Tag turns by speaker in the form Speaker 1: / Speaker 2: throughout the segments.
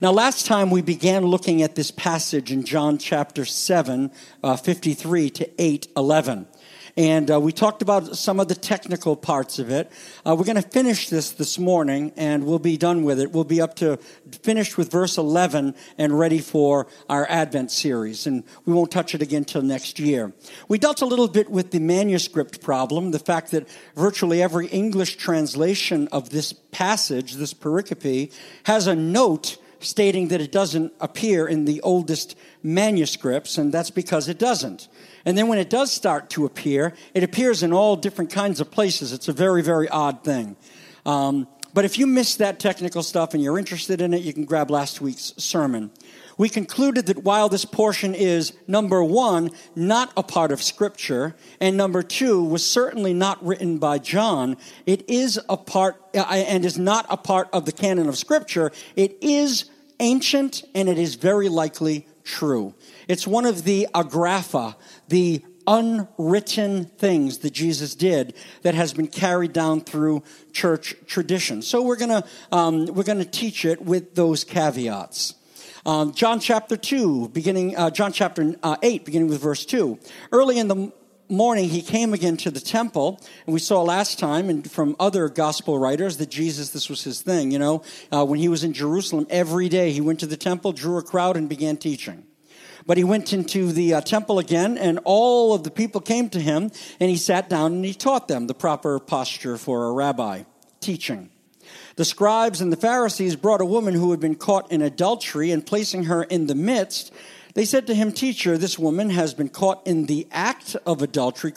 Speaker 1: Now, last time we began looking at this passage in John chapter 7, 53 to 8:11. And we talked about some of the technical parts of it. We're going to finish this morning, and we'll be done with it. We'll be up to finished with verse 11 and ready for our Advent series. And we won't touch it again till next year. We dealt a little bit with the manuscript problem, the fact that virtually every English translation of this passage, this pericope, has a note stating that it doesn't appear in the oldest manuscripts, and that's because it doesn't. And then when it does start to appear, it appears in all different kinds of places. It's a very, very odd thing. But if you missed that technical stuff and you're interested in it, you can grab last week's sermon. We concluded that while this portion is, number one, not a part of Scripture, and number two, was certainly not written by John, it is a part, and is not a part of the canon of Scripture. It is ancient, and it is very likely true. It's one of the agrapha, the unwritten things that Jesus did that has been carried down through church tradition. So we're gonna teach it with those caveats. John chapter 8, beginning with verse 2. Early in the morning, he came again to the temple, and we saw last time, and from other gospel writers, that Jesus, this was his thing, when he was in Jerusalem, every day he went to the temple, drew a crowd, and began teaching. But he went into the temple again, and all of the people came to him, and he sat down and he taught them the proper posture for a rabbi, teaching. The scribes and the Pharisees brought a woman who had been caught in adultery, and placing her in the midst, they said to him, "Teacher, this woman has been caught in the act of adultery."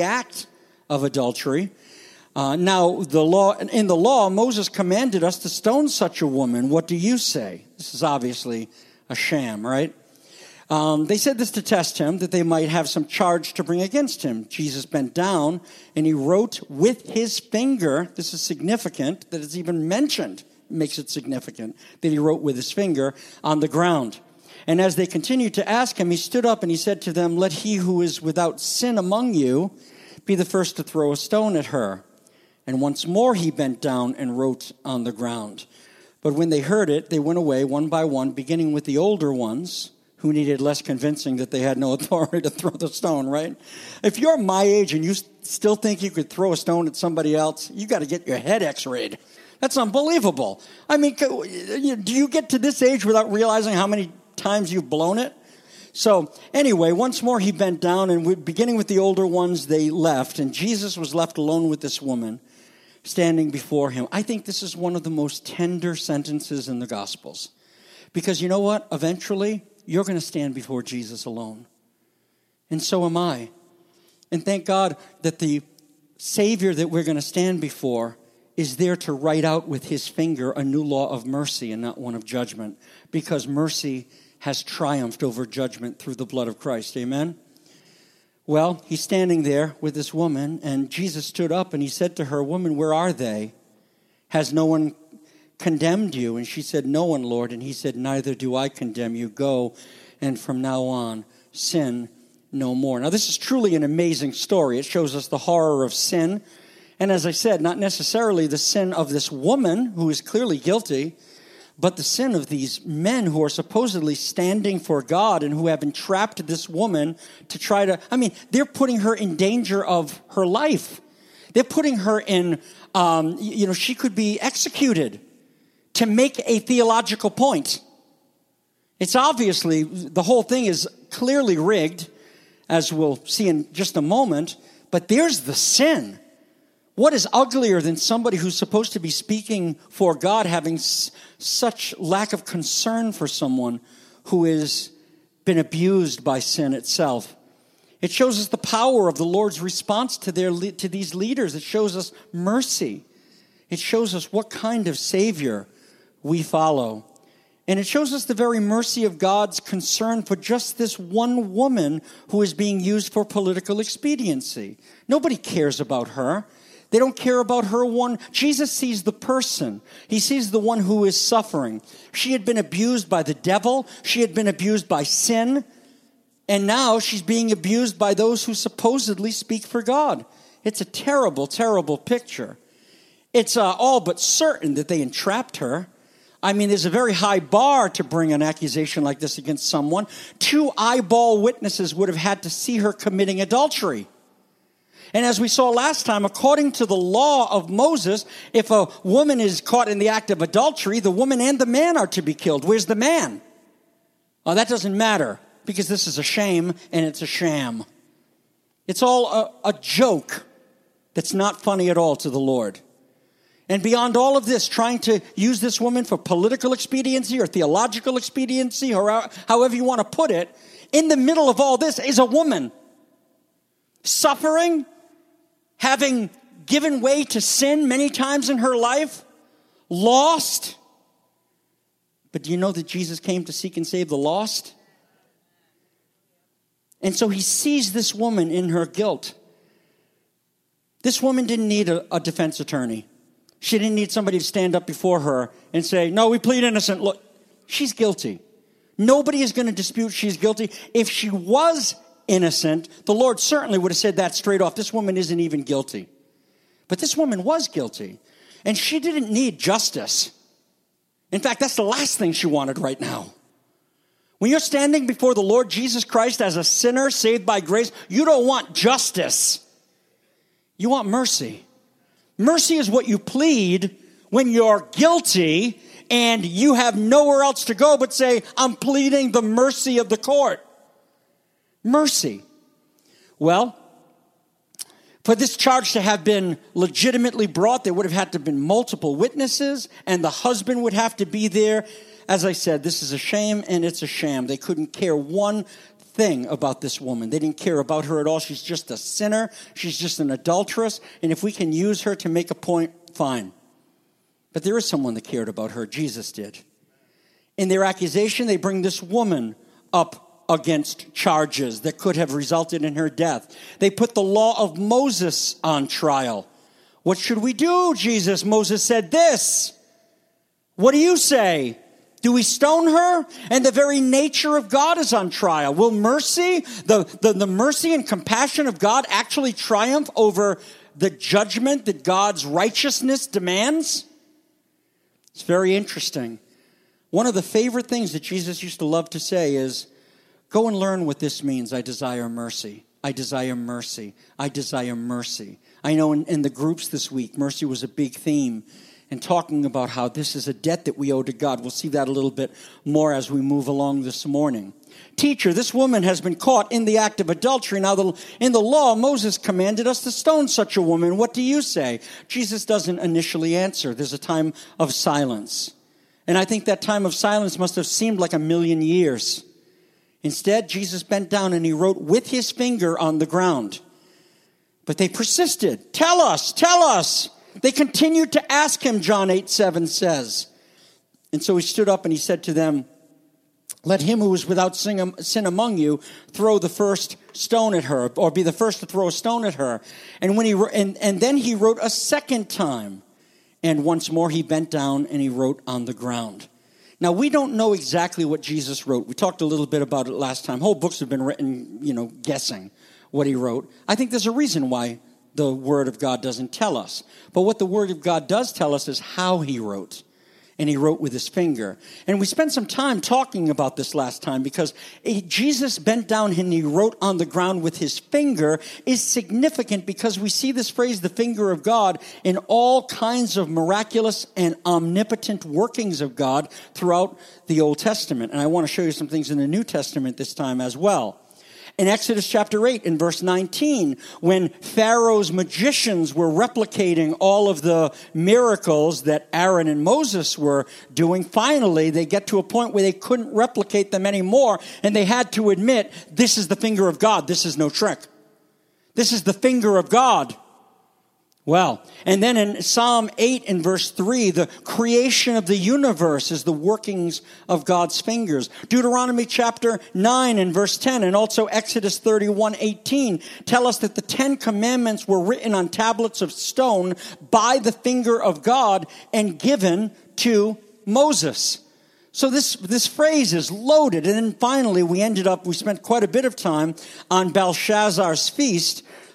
Speaker 1: Now, in the law, Moses commanded us to stone such a woman. What do you say? This is obviously a sham, right? They said this to test him, that they might have some charge to bring against him. Jesus bent down, and he wrote with his finger. This is significant that it's even mentioned. It makes it significant that he wrote with his finger on the ground. And as they continued to ask him, he stood up and he said to them, "Let he who is without sin among you be the first to throw a stone at her." And once more he bent down and wrote on the ground. But when they heard it, they went away one by one, beginning with the older ones, who needed less convincing that they had no authority to throw the stone, right? If you're my age and you still think you could throw a stone at somebody else, you got to get your head x-rayed. That's unbelievable. I mean, do you get to this age without realizing how many times you've blown it? So anyway, once more he bent down, and beginning with the older ones, they left, and Jesus was left alone with this woman standing before him. I think this is one of the most tender sentences in the Gospels, because you know what? Eventually, you're going to stand before Jesus alone, and so am I. And thank God that the Savior that we're going to stand before is there to write out with his finger a new law of mercy and not one of judgment, because mercy has triumphed over judgment through the blood of Christ. Amen? Well, he's standing there with this woman, and Jesus stood up and he said to her, "Woman, where are they? Has no one condemned you?" And she said, "No one, Lord." And he said, "Neither do I condemn you. Go, and from now on, sin no more." Now, this is truly an amazing story. It shows us the horror of sin. And as I said, not necessarily the sin of this woman, who is clearly guilty, but the sin of these men who are supposedly standing for God and who have entrapped this woman to try to, they're putting her in danger of her life. They're putting her in, she could be executed to make a theological point. It's obviously, the whole thing is clearly rigged, as we'll see in just a moment, but there's the sin. What is uglier than somebody who's supposed to be speaking for God having such lack of concern for someone who has been abused by sin itself? It shows us the power of the Lord's response to these leaders. It shows us mercy. It shows us what kind of Savior we follow. And it shows us the very mercy of God's concern for just this one woman who is being used for political expediency. Nobody cares about her. They don't care about her one. Jesus sees the person. He sees the one who is suffering. She had been abused by the devil. She had been abused by sin. And now she's being abused by those who supposedly speak for God. It's a terrible, terrible picture. It's all but certain that they entrapped her. I mean, there's a very high bar to bring an accusation like this against someone. 2 eyeball witnesses would have had to see her committing adultery. And as we saw last time, according to the law of Moses, if a woman is caught in the act of adultery, the woman and the man are to be killed. Where's the man? Oh, that doesn't matter, because this is a shame and it's a sham. It's all a joke that's not funny at all to the Lord. And beyond all of this, trying to use this woman for political expediency or theological expediency, or however you want to put it, in the middle of all this is a woman suffering, having given way to sin many times in her life, lost. But do you know that Jesus came to seek and save the lost? And so he sees this woman in her guilt. This woman didn't need a defense attorney. She didn't need somebody to stand up before her and say, no, we plead innocent. Look, she's guilty. Nobody is going to dispute she's guilty. If she was innocent, the Lord certainly would have said that straight off. This woman isn't even guilty. But this woman was guilty. And she didn't need justice. In fact, that's the last thing she wanted right now. When you're standing before the Lord Jesus Christ as a sinner saved by grace, you don't want justice. You want mercy. Mercy is what you plead when you're guilty and you have nowhere else to go but say, I'm pleading the mercy of the court. Mercy. Well, for this charge to have been legitimately brought, there would have had to have been multiple witnesses, and the husband would have to be there. As I said, this is a shame and it's a sham. They couldn't care one thing about this woman. They didn't care about her at all. She's just a sinner. She's just an adulteress. And if we can use her to make a point, fine. But there is someone that cared about her. Jesus did. In their accusation, they bring this woman up against charges that could have resulted in her death. They put the law of Moses on trial. What should we do, Jesus? Moses said this. What do you say? Do we stone her? And the very nature of God is on trial. Will mercy, the mercy and compassion of God actually triumph over the judgment that God's righteousness demands? It's very interesting. One of the favorite things that Jesus used to love to say is, go and learn what this means. I desire mercy. I desire mercy. I desire mercy. I know in the groups this week, mercy was a big theme. And talking about how this is a debt that we owe to God. We'll see that a little bit more as we move along this morning. Teacher, this woman has been caught in the act of adultery. Now, in the law, Moses commanded us to stone such a woman. What do you say? Jesus doesn't initially answer. There's a time of silence. And I think that time of silence must have seemed like 1,000,000 years. Instead, Jesus bent down and he wrote with his finger on the ground. But they persisted. Tell us, tell us. They continued to ask him, John 8:7 says. And so he stood up and he said to them, let him who is without sin among you throw the first stone at her, or be the first to throw a stone at her. And then he wrote a second time. And once more he bent down and he wrote on the ground. Now, we don't know exactly what Jesus wrote. We talked a little bit about it last time. Whole books have been written, guessing what he wrote. I think there's a reason why the Word of God doesn't tell us. But what the Word of God does tell us is how he wrote. And he wrote with his finger. And we spent some time talking about this last time because Jesus bent down and he wrote on the ground with his finger is significant because we see this phrase, the finger of God, in all kinds of miraculous and omnipotent workings of God throughout the Old Testament. And I want to show you some things in the New Testament this time as well. In Exodus chapter 8, in verse 19, when Pharaoh's magicians were replicating all of the miracles that Aaron and Moses were doing, finally they get to a point where they couldn't replicate them anymore, and they had to admit, this is the finger of God, this is no trick. This is the finger of God. Well, and then in Psalm 8 and verse 3, the creation of the universe is the workings of God's fingers. Deuteronomy chapter 9 and verse 10 and also Exodus 31:18 tell us that the 10 commandments were written on tablets of stone by the finger of God and given to Moses. So this phrase is loaded. And then finally we spent quite a bit of time on Belshazzar's feast.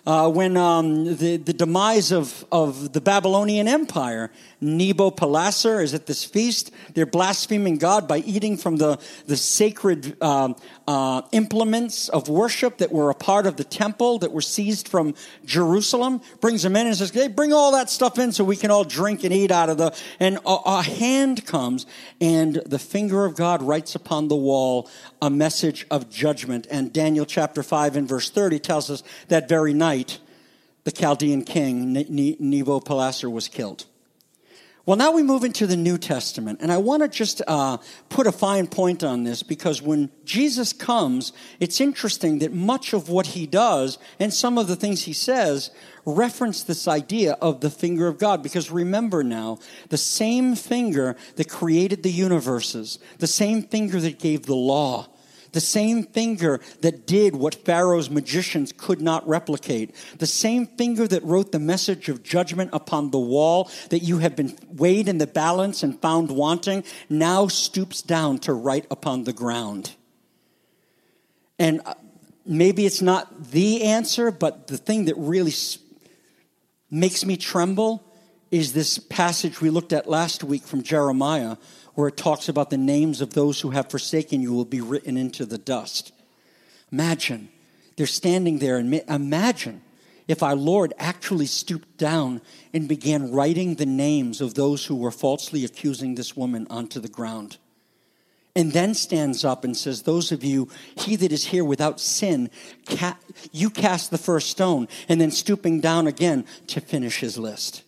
Speaker 1: when the demise of the Babylonian Empire. Nabopolassar is at this feast. They're blaspheming God by eating from the sacred implements of worship that were a part of the temple that were seized from Jerusalem. Brings them in and says, hey, bring all that stuff in so we can all drink and eat out of the... And a hand comes, and the finger of God writes upon the wall a message of judgment. And Daniel chapter 5 and verse 30 tells us that very night, the Chaldean king, Nabopolassar, was killed. Well, now we move into the New Testament, and I want to just put a fine point on this, because when Jesus comes, it's interesting that much of what he does and some of the things he says reference this idea of the finger of God. Because remember now, the same finger that created the universes, the same finger that gave the law, the same finger that did what Pharaoh's magicians could not replicate, the same finger that wrote the message of judgment upon the wall that you have been weighed in the balance and found wanting, now stoops down to write upon the ground. And maybe it's not the answer, but the thing that really makes me tremble is this passage we looked at last week from Jeremiah, where it talks about the names of those who have forsaken you will be written into the dust. Imagine, they're standing there, and imagine if our Lord actually stooped down and began writing the names of those who were falsely accusing this woman onto the ground. And then stands up and says, those of you, he that is here without sin, you cast the first stone, and then stooping down again to finish his list.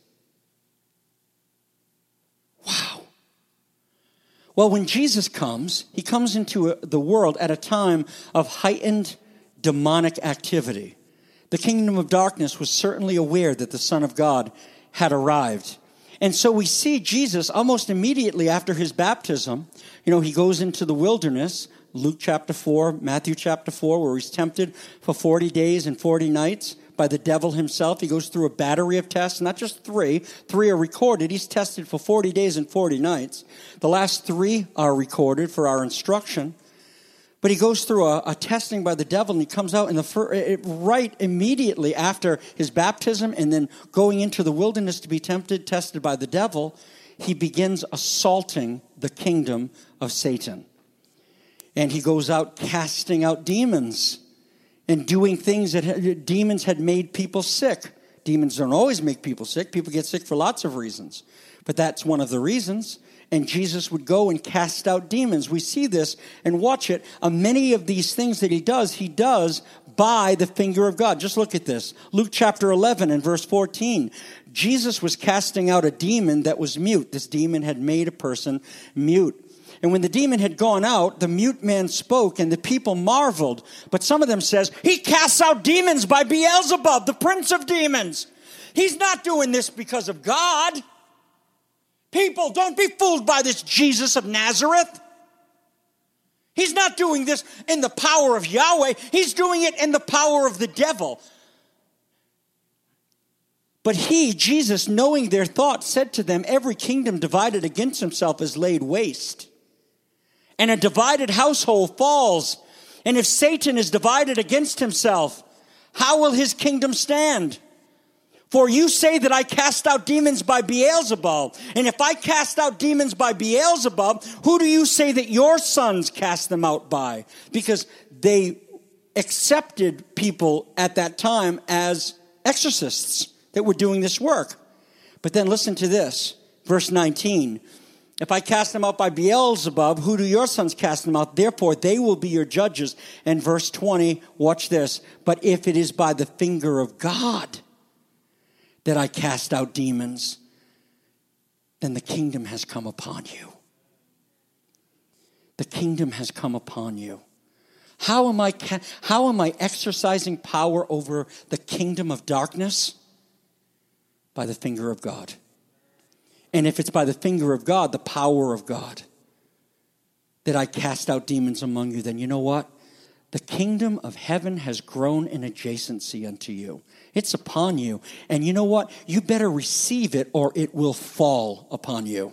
Speaker 1: Wow. Well, when Jesus comes, he comes into the world at a time of heightened demonic activity. The kingdom of darkness was certainly aware that the Son of God had arrived. And so we see Jesus almost immediately after his baptism. He goes into the wilderness, Luke chapter 4, Matthew chapter 4, where he's tempted for 40 days and 40 nights by the devil himself. He goes through a battery of tests, not just three. 3 are recorded. He's tested for 40 days and 40 nights. The last 3 are recorded for our instruction. But he goes through a testing by the devil, and he comes out right immediately after his baptism and then going into the wilderness to be tested by the devil. He begins assaulting the kingdom of Satan. And he goes out casting out demons and doing things that demons had made people sick. Demons don't always make people sick. People get sick for lots of reasons. But that's one of the reasons. And Jesus would go and cast out demons. We see this and watch it. Many of these things that he does by the finger of God. Just look at this. Luke chapter 11 and verse 14. Jesus was casting out a demon that was mute. This demon had made a person mute. And when the demon had gone out, the mute man spoke, and the people marveled. But some of them says, he casts out demons by Beelzebub, the prince of demons. He's not doing this because of God. People, don't be fooled by this Jesus of Nazareth. He's not doing this in the power of Yahweh. He's doing it in the power of the devil. But he, Jesus, knowing their thoughts, said to them, every kingdom divided against himself is laid waste. And a divided household falls. And if Satan is divided against himself, how will his kingdom stand? For you say that I cast out demons by Beelzebub. And if I cast out demons by Beelzebub, who do you say that your sons cast them out by? Because they accepted people at that time as exorcists that were doing this work. But then listen to this, verse 19. If I cast them out by Beelzebub, who do your sons cast them out? Therefore, they will be your judges. And verse 20, watch this. But if it is by the finger of God that I cast out demons, then the kingdom has come upon you. The kingdom has come upon you. How am I exercising power over the kingdom of darkness? By the finger of God. And if it's by the finger of God, the power of God, that I cast out demons among you, then you know what? The kingdom of heaven has grown in adjacency unto you. It's upon you. And you know what? You better receive it or it will fall upon you.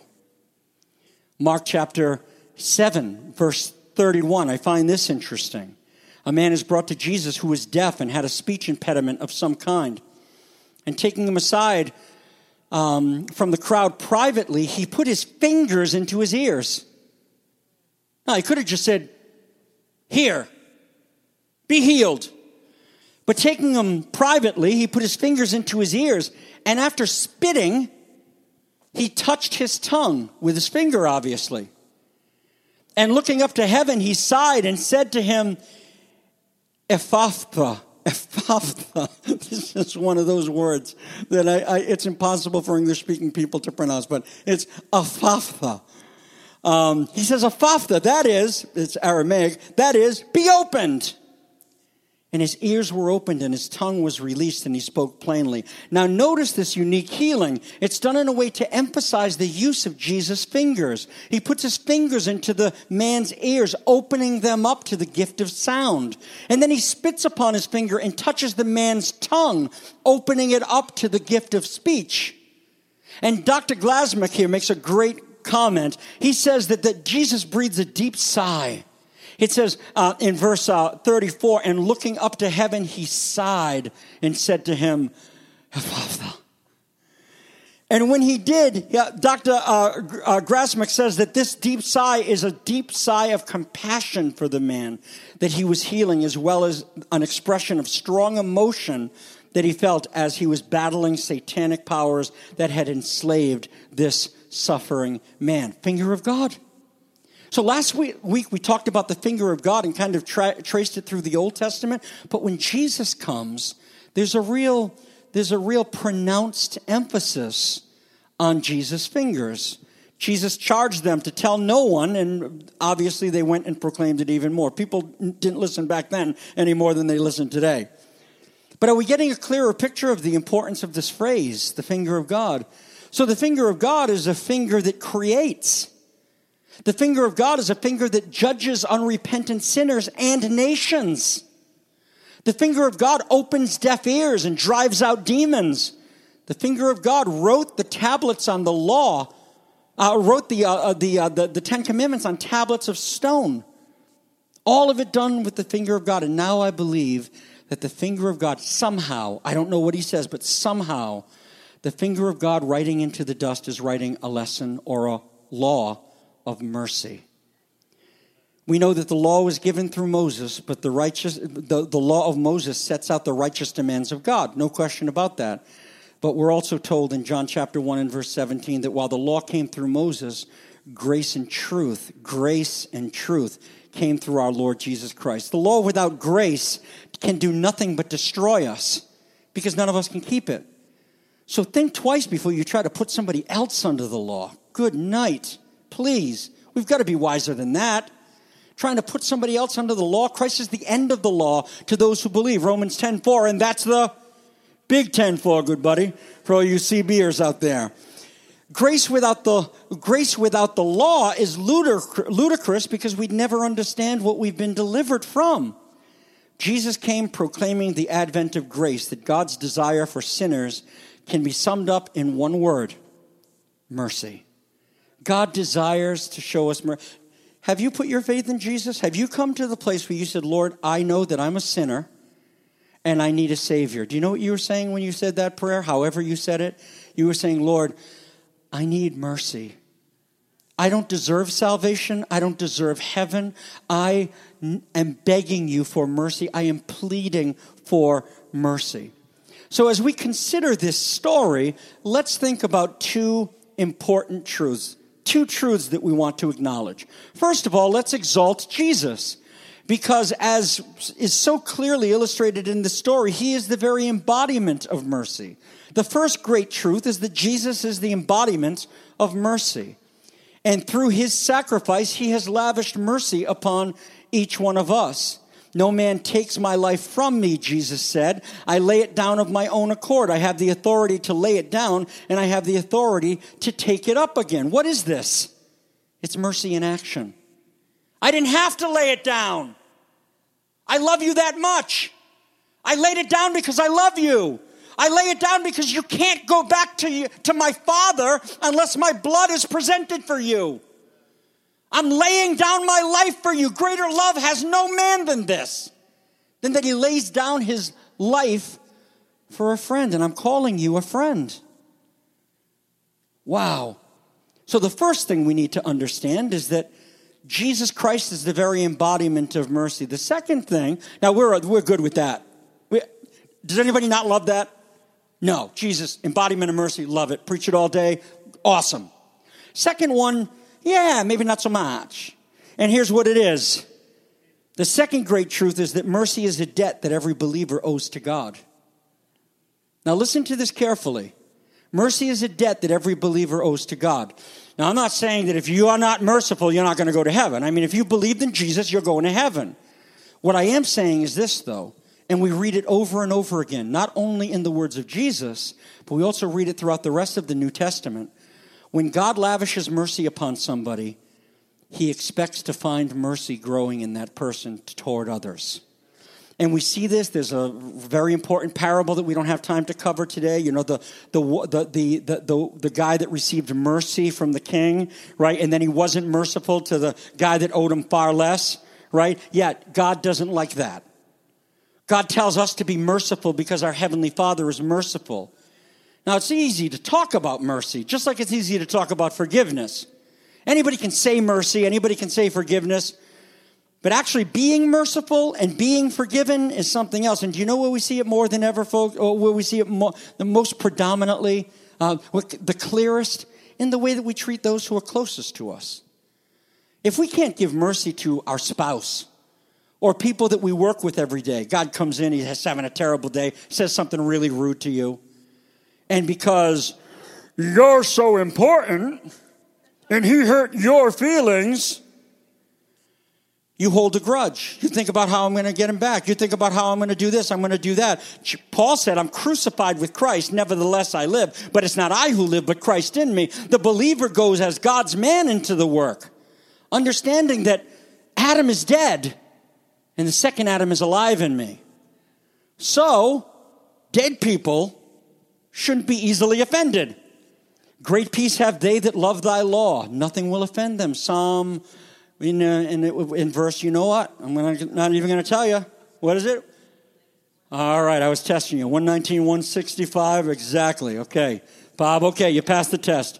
Speaker 1: Mark chapter 7, verse 31. I find this interesting. A man is brought to Jesus who was deaf and had a speech impediment of some kind. And taking him aside from the crowd privately, he put his fingers into his ears. Now, he could have just said, "Here, be healed." But taking him privately, he put his fingers into his ears, and after spitting, he touched his tongue with his finger, obviously. And looking up to heaven, he sighed and said to him, "Ephphatha." Ephphatha. This is one of those words that it's impossible for English-speaking people to pronounce, but it's Ephphatha. He says, Ephphatha, that is, it's Aramaic, that is, be opened. And his ears were opened and his tongue was released and he spoke plainly. Now notice this unique healing. It's done in a way to emphasize the use of Jesus' fingers. He puts his fingers into the man's ears, opening them up to the gift of sound. And then he spits upon his finger and touches the man's tongue, opening it up to the gift of speech. And Dr. Glasmick here makes a great comment. He says that Jesus breathes a deep sigh. It says in verse 34, and looking up to heaven, he sighed and said to him, Ephphatha. And when he did, Dr. Grasmick says that this deep sigh is a deep sigh of compassion for the man that he was healing, as well as an expression of strong emotion that he felt as he was battling satanic powers that had enslaved this suffering man. Finger of God. So last week we talked about the finger of God and kind of traced it through the Old Testament. But when Jesus comes, there's a real pronounced emphasis on Jesus' fingers. Jesus charged them to tell no one, and obviously they went and proclaimed it even more. People didn't listen back then any more than they listen today. But are we getting a clearer picture of the importance of this phrase, the finger of God? So the finger of God is a finger that creates. The finger of God is a finger that judges unrepentant sinners and nations. The finger of God opens deaf ears and drives out demons. The finger of God wrote the tablets on the law, wrote the Ten Commandments on tablets of stone. All of it done with the finger of God. And now I believe that the finger of God somehow, I don't know what he says, but somehow the finger of God writing into the dust is writing a lesson or a law of mercy. We know that the law was given through Moses, but the law of Moses sets out the righteous demands of God. No question about that. But we're also told in John chapter 1 and verse 17 that while the law came through Moses, grace and truth came through our Lord Jesus Christ. The law without grace can do nothing but destroy us because none of us can keep it. So think twice before you try to put somebody else under the law. Good night. Please, we've got to be wiser than that. Trying to put somebody else under the law. Christ is the end of the law to those who believe. Romans 10:4, and that's the big 10:4, good buddy, for all you CBers out there. Grace without the law is ludicrous because we'd never understand what we've been delivered from. Jesus came proclaiming the advent of grace, that God's desire for sinners can be summed up in one word: mercy. God desires to show us mercy. Have you put your faith in Jesus? Have you come to the place where you said, Lord, I know that I'm a sinner and I need a Savior? Do you know what you were saying when you said that prayer? However you said it, you were saying, Lord, I need mercy. I don't deserve salvation. I don't deserve heaven. I am begging you for mercy. I am pleading for mercy. So as we consider this story, let's think about two important truths. Two truths that we want to acknowledge. First of all, let's exalt Jesus, because as is so clearly illustrated in the story, he is the very embodiment of mercy. The first great truth is that Jesus is the embodiment of mercy. And through his sacrifice, he has lavished mercy upon each one of us. No man takes my life from me, Jesus said. I lay it down of my own accord. I have the authority to lay it down, and I have the authority to take it up again. What is this? It's mercy in action. I didn't have to lay it down. I love you that much. I laid it down because I love you. I lay it down because you can't go back to my Father unless my blood is presented for you. I'm laying down my life for you. Greater love has no man than this, Then that he lays down his life for a friend. And I'm calling you a friend. Wow. So the first thing we need to understand is that Jesus Christ is the very embodiment of mercy. The second thing, now we're good with that. Does anybody not love that? No. Jesus, embodiment of mercy, love it. Preach it all day. Awesome. Second one, yeah, maybe not so much. And here's what it is. The second great truth is that mercy is a debt that every believer owes to God. Now listen to this carefully. Mercy is a debt that every believer owes to God. Now I'm not saying that if you are not merciful, you're not going to go to heaven. I mean, if you believed in Jesus, you're going to heaven. What I am saying is this, though, and we read it over and over again, not only in the words of Jesus, but we also read it throughout the rest of the New Testament. When God lavishes mercy upon somebody, he expects to find mercy growing in that person toward others. And we see this. There's a very important parable that we don't have time to cover today. You know, the guy that received mercy from the king, right? And then he wasn't merciful to the guy that owed him far less, right? Yet God doesn't like that. God tells us to be merciful because our Heavenly Father is merciful. Now, it's easy to talk about mercy, just like it's easy to talk about forgiveness. Anybody can say mercy, anybody can say forgiveness, but actually being merciful and being forgiven is something else. And do you know where we see it more than ever, folks, or where we see it the most predominantly, the clearest? In the way that we treat those who are closest to us. If we can't give mercy to our spouse, or people that we work with every day. God comes in, he's having a terrible day, says something really rude to you. And because you're so important, and he hurt your feelings, you hold a grudge. You think about how I'm going to get him back. You think about how I'm going to do this, I'm going to do that. Paul said, I'm crucified with Christ, nevertheless I live. But it's not I who live, but Christ in me. The believer goes as God's man into the work, understanding that Adam is dead. And the second Adam is alive in me. So, dead people shouldn't be easily offended. Great peace have they that love thy law. Nothing will offend them. Psalm, in verse, you know what? Not even going to tell you. What is it? All right, I was testing you. 119, 165, exactly. Okay. Bob, okay, you passed the test.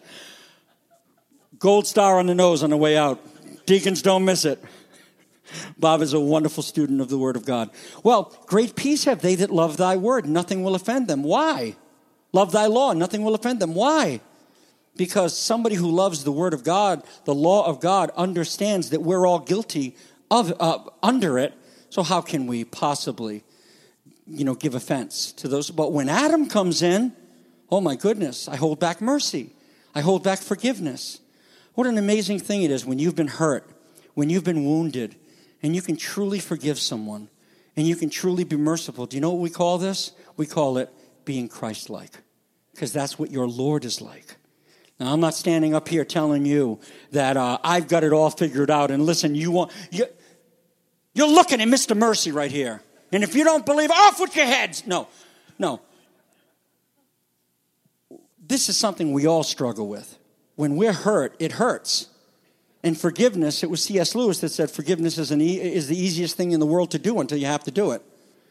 Speaker 1: Gold star on the nose on the way out. Deacons, don't miss it. Bob is a wonderful student of the Word of God. Well, great peace have they that love thy word. Nothing will offend them. Why? Love thy law. Nothing will offend them. Why? Because somebody who loves the Word of God, the law of God, understands that we're all guilty of under it. So how can we possibly, give offense to those? But when Adam comes in, oh my goodness, I hold back mercy. I hold back forgiveness. What an amazing thing it is when you've been hurt, when you've been wounded, and you can truly forgive someone, and you can truly be merciful. Do you know what we call this? We call it being Christ-like, because that's what your Lord is like. Now, I'm not standing up here telling you that I've got it all figured out, and listen, you're looking at Mr. Mercy right here, and if you don't believe, off with your heads. No. This is something we all struggle with. When we're hurt, it hurts. And forgiveness, it was C.S. Lewis that said forgiveness is the easiest thing in the world to do until you have to do it,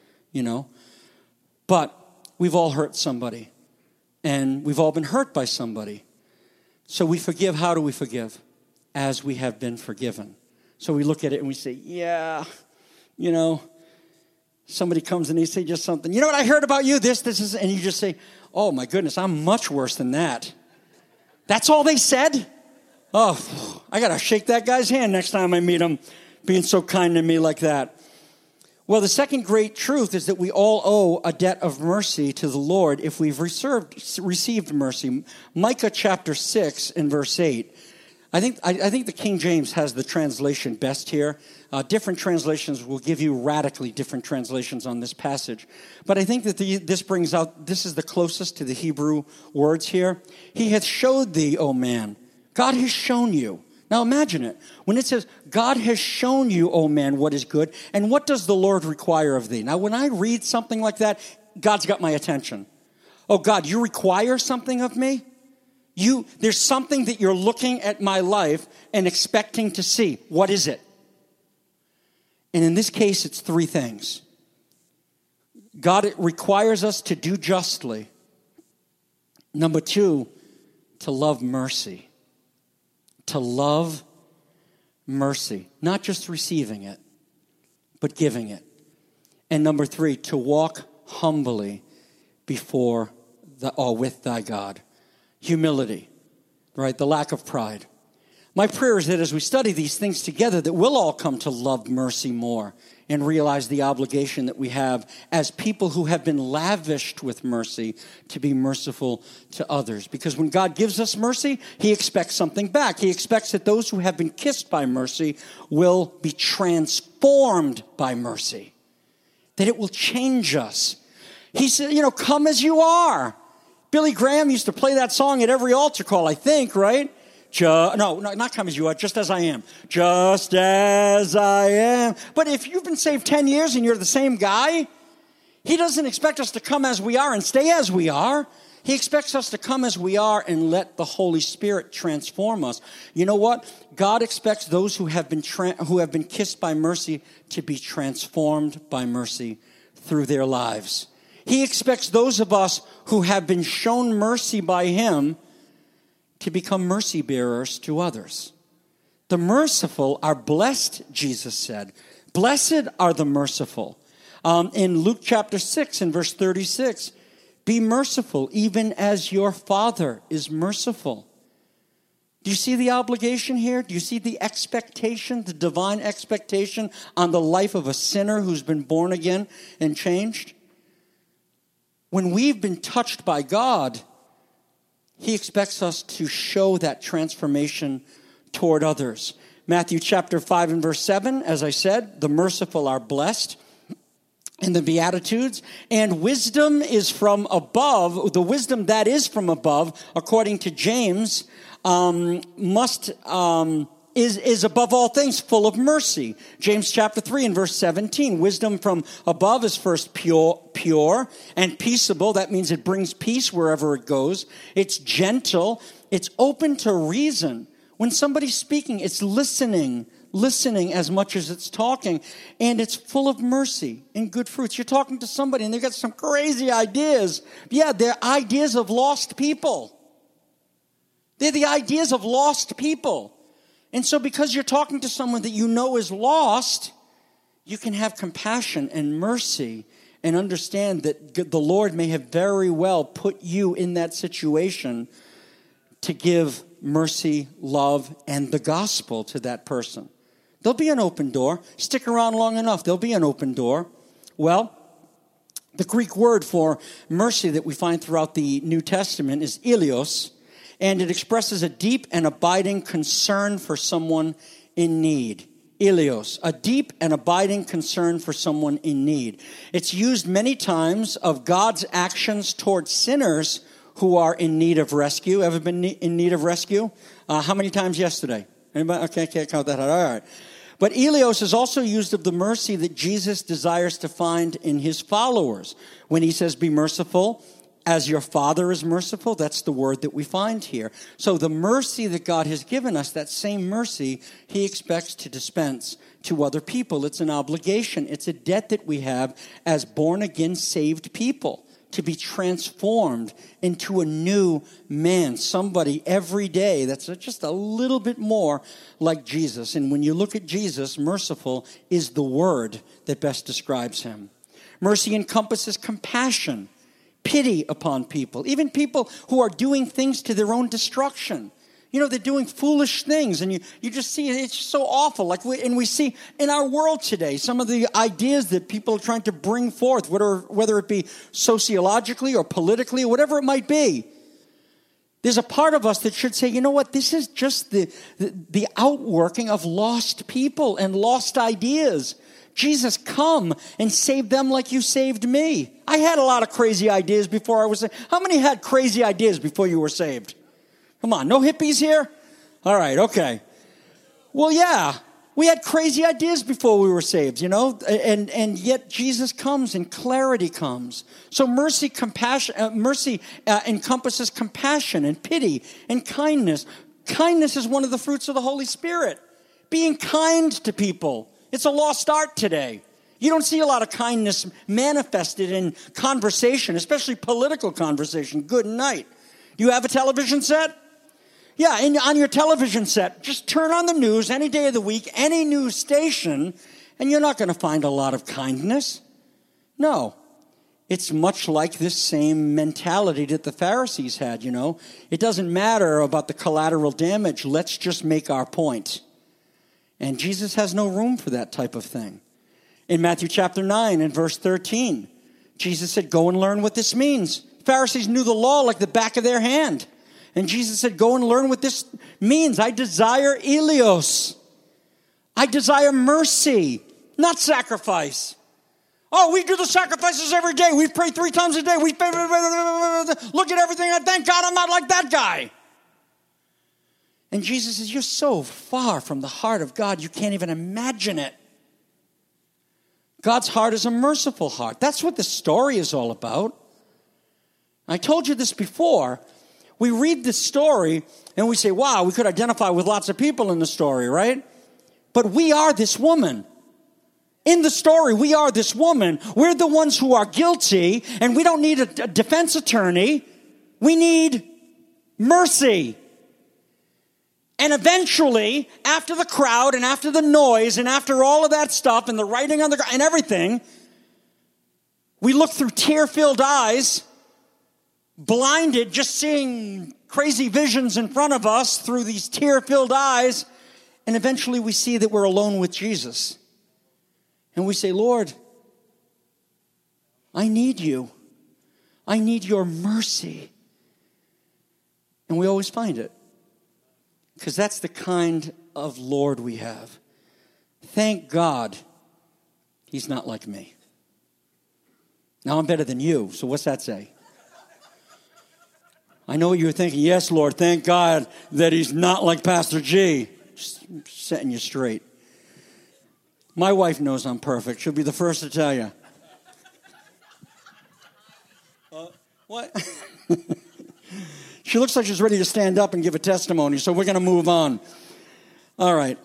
Speaker 1: But we've all hurt somebody, and we've all been hurt by somebody. So we forgive. How do we forgive? As we have been forgiven. So we look at it and we say, yeah, somebody comes and they say just something. You know what I heard about you? This is, and you just say, oh my goodness, I'm much worse than that. That's all they said? Oh, I got to shake that guy's hand next time I meet him, being so kind to me like that. Well, the second great truth is that we all owe a debt of mercy to the Lord if we've received mercy. Micah chapter 6 and verse 8. I think the King James has the translation best here. Different translations will give you radically different translations on this passage. But I think that this brings out, this is the closest to the Hebrew words here. He hath showed thee, O man. God has shown you. Now imagine it. When it says, God has shown you, O man, what is good, and what does the Lord require of thee? Now when I read something like that, God's got my attention. Oh God, you require something of me? There's something that you're looking at my life and expecting to see. What is it? And in this case, it's three things. God requires us to do justly. Number 2, to love mercy. To love mercy. Not just receiving it, but giving it. And number 3, to walk humbly before with thy God. Humility, right? The lack of pride. My prayer is that as we study these things together, that we'll all come to love mercy more and realize the obligation that we have as people who have been lavished with mercy to be merciful to others. Because when God gives us mercy, he expects something back. He expects that those who have been kissed by mercy will be transformed by mercy. That it will change us. He said, come as you are. Billy Graham used to play that song at every altar call, I think, right? No, not come as you are, just as I am. Just as I am. But if you've been saved 10 years and you're the same guy, he doesn't expect us to come as we are and stay as we are. He expects us to come as we are and let the Holy Spirit transform us. You know what? God expects those who have been kissed by mercy to be transformed by mercy through their lives. He expects those of us who have been shown mercy by him to become mercy bearers to others. The merciful are blessed, Jesus said. Blessed are the merciful. In Luke chapter 6 and verse 36, be merciful even as your Father is merciful. Do you see the obligation here? Do you see the expectation, the divine expectation on the life of a sinner who's been born again and changed? When we've been touched by God, he expects us to show that transformation toward others. Matthew chapter 5 and verse 7, as I said, the merciful are blessed. In the Beatitudes, and wisdom is from above. The wisdom that is from above, according to James, is above all things full of mercy. James chapter 3 and verse 17. Wisdom from above is first pure and peaceable. That means it brings peace wherever it goes. It's gentle. It's open to reason. When somebody's speaking, it's listening as much as it's talking, and it's full of mercy and good fruits. You're talking to somebody and they've got some crazy ideas. Yeah, they're ideas of lost people. They're the ideas of lost people. And so because you're talking to someone that you know is lost, you can have compassion and mercy and understand that the Lord may have very well put you in that situation to give mercy, love, and the gospel to that person. There'll be an open door. Stick around long enough, there'll be an open door. Well, the Greek word for mercy that we find throughout the New Testament is ilios, and it expresses a deep and abiding concern for someone in need. Ilios, a deep and abiding concern for someone in need. It's used many times of God's actions towards sinners who are in need of rescue. Ever been in need of rescue? How many times yesterday? Anybody? Okay, can't count that out. All right. But Ilios is also used of the mercy that Jesus desires to find in his followers. When he says, be merciful as your Father is merciful, that's the word that we find here. So the mercy that God has given us, that same mercy, he expects to dispense to other people. It's an obligation. It's a debt that we have as born-again saved people, to be transformed into a new man, somebody every day that's just a little bit more like Jesus. And when you look at Jesus, merciful is the word that best describes him. Mercy encompasses compassion, pity upon people, even people who are doing things to their own destruction. You know, they're doing foolish things, and you just see it's so awful. We see in our world today some of the ideas that people are trying to bring forth, whether it be sociologically or politically or whatever it might be. There's a part of us that should say, you know what, this is just the outworking of lost people and lost ideas. Jesus, come and save them like you saved me. I had a lot of crazy ideas before I was saved. How many had crazy ideas before you were saved? Come on, no hippies here? All right, okay. Well, yeah, we had crazy ideas before we were saved, you know, and yet Jesus comes and clarity comes. So mercy encompasses compassion and pity and kindness. Kindness is one of the fruits of the Holy Spirit. Being kind to people. It's a lost art today. You don't see a lot of kindness manifested in conversation, especially political conversation. Good night. You have a television set? Yeah, and on your television set, just turn on the news any day of the week, any news station, and you're not going to find a lot of kindness. No. It's much like this same mentality that the Pharisees had, you know. It doesn't matter about the collateral damage. Let's just make our point. And Jesus has no room for that type of thing. In Matthew chapter 9 and verse 13, Jesus said, go and learn what this means. Pharisees knew the law like the back of their hand. And Jesus said, go and learn what this means. I desire eleos. I desire mercy, not sacrifice. Oh, we do the sacrifices every day. We pray 3 times a day. We look at everything. And thank God I'm not like that guy. And Jesus says, you're so far from the heart of God, you can't even imagine it. God's heart is a merciful heart. That's what the story is all about. I told you this before. We read this story and we say, wow, we could identify with lots of people in the story, right? But we are this woman. In the story, we are this woman. We're the ones who are guilty, and we don't need a defense attorney. We need mercy. And eventually, after the crowd and after the noise and after all of that stuff and the writing on the and everything, we look through tear-filled eyes, blinded, just seeing crazy visions in front of us through these tear-filled eyes, and eventually we see that we're alone with Jesus. And we say, Lord, I need you. I need your mercy. And we always find it. Because that's the kind of Lord we have. Thank God he's not like me. Now I'm better than you, so what's that say? I know what you were thinking. Yes, Lord, thank God that he's not like Pastor G. Just setting you straight. My wife knows I'm perfect. She'll be the first to tell you. What? She looks like she's ready to stand up and give a testimony, so we're going to move on. All right.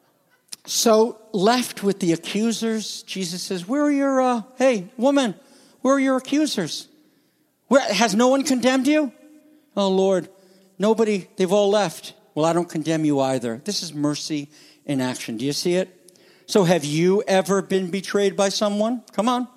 Speaker 1: So, left with the accusers, Jesus says, where are your, hey, woman, where are your accusers? Has no one condemned you? Oh, Lord, nobody, they've all left. Well, I don't condemn you either. This is mercy in action. Do you see it? So, have you ever been betrayed by someone? Come on.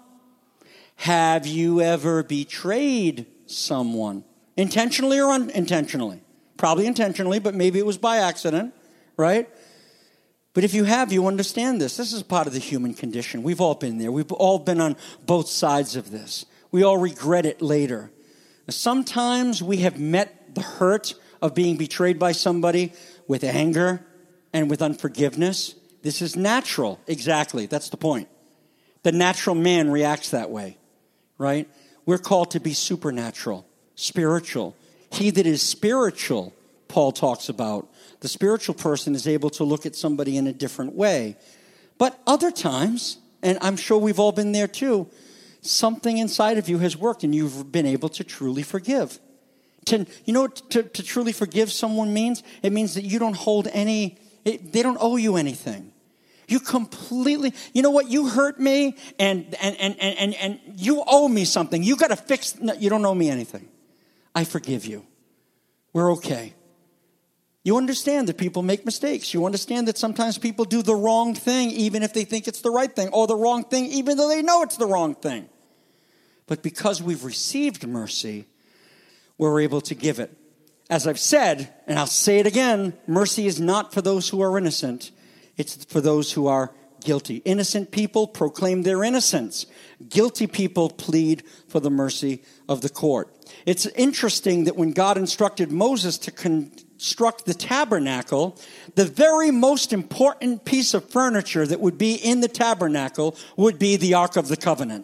Speaker 1: Have you ever betrayed someone? Intentionally or unintentionally? Probably intentionally, but maybe it was by accident, right? But if you have, you understand this. This is part of the human condition. We've all been there. We've all been on both sides of this. We all regret it later. Sometimes we have met the hurt of being betrayed by somebody with anger and with unforgiveness. This is natural. Exactly. That's the point. The natural man reacts that way, right? We're called to be supernatural. Spiritual. He that is spiritual, Paul talks about. The spiritual person is able to look at somebody in a different way. But other times, and I'm sure we've all been there too, something inside of you has worked and you've been able to truly forgive. To truly forgive someone means? It means that you don't hold they don't owe you anything. You completely, you know what, you hurt me and you owe me something. You got to fix, no, you don't owe me anything. I forgive you. We're okay. You understand that people make mistakes. You understand that sometimes people do the wrong thing even if they think it's the right thing, or the wrong thing even though they know it's the wrong thing. But because we've received mercy, we're able to give it. As I've said, and I'll say it again, mercy is not for those who are innocent. It's for those who are guilty. Innocent people proclaim their innocence. Guilty people plead for the mercy of the court. It's interesting that when God instructed Moses to construct the tabernacle, the very most important piece of furniture that would be in the tabernacle would be the Ark of the Covenant.